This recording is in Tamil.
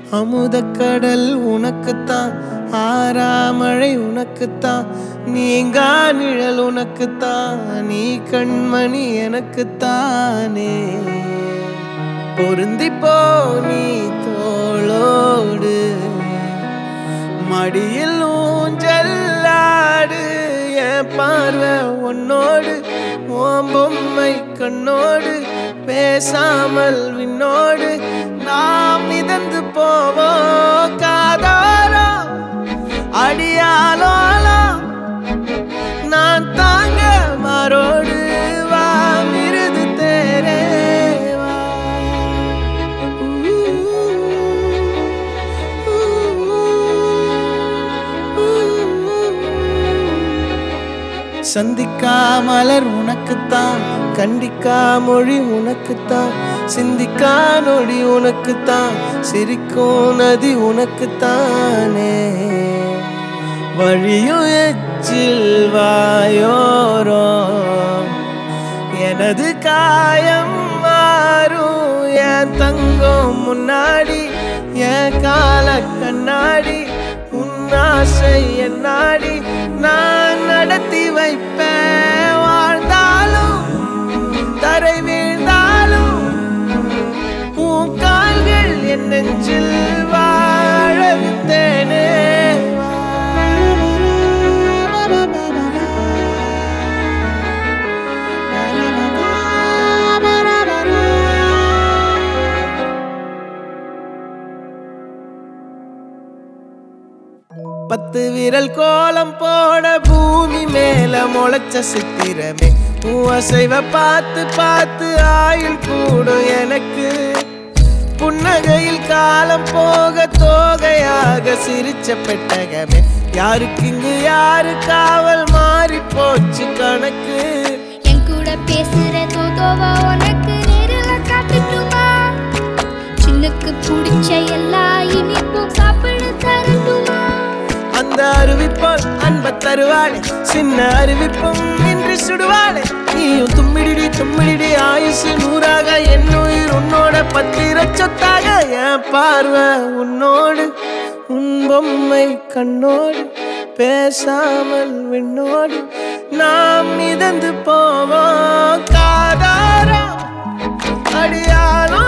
அமுதக்கடல் உனக்குத்தான், ஆறாமழை உனக்குத்தான், நீங்கா நிழல் உனக்குத்தான், நீ கண்மணி எனக்குத்தானே. பொருந்திப்போ நீ தோளோடு, மடியில் ஊஞ்சல்லாடு, என் பார்வை உன்னோடு, ஓம் பொம்மை கண்ணோடு, பேசாமல் விண்ணோடு நாம் மிதந்து போவோம் காதாரோ அடியாலோலோ. நான் தாங்க மாறோடு வா மிருது தேரே வா. சந்திக்கா மலர் உனக்குத்தான், கண்டிக்கா மொழி உனக்குத்தான், சிந்திக்கா நொடி உனக்குத்தான், சிரிக்கும் நதி உனக்குத்தானே. வழியும் எச்சில் வாயோரம் எனது காயம் மாறும், என் தங்கம் முன்னாடி என் கால கண்ணாடி, உன் ஆசை என்னாடி நான் நடத்தி வைப்பேன். வாழ்ந்தாலும் தரை வீழ்ந்தாலும் உன் கால்கள் என் நெஞ்சில் வாழ விட்டேனே. பத்து விரல் கோலம் போட பூமி மேல முளைச்ச சித்திரமே, அசைவ பார்த்து பார்த்து ஆயுள் கூடும் எனக்கு. புன்னகையில் காலம் போக தோகையாக சிரிச்ச பெட்டகமே, யாருக்கு இங்கு யாரு காவல் மாறி போச்சு கணக்கு. என் கூட பேசுற தோதோவா உனக்கு நேரில் காட்டுட்டுமா, சின்னுக்கு பிடிச்ச எல்லா இனிப்பும் சாப்பிட தரட்டுமா. அந்த அறிவிப்பால் அன்ப தருவாளே, சின்ன அறிவிப்பும் இன்று சுடுவாளே. நீயும் தும்மிடி தும்மிடி ஆயுசு நூறாக, என் உயிர் உன்னோட பத்திர சொத்தாக. என் பார்வை உன்னோடு, உன் பொம்மை கண்ணோடு, பேசாமல் விண்ணோடு நாம் மிதந்து போவோம் காதாரோ அடியாலோ.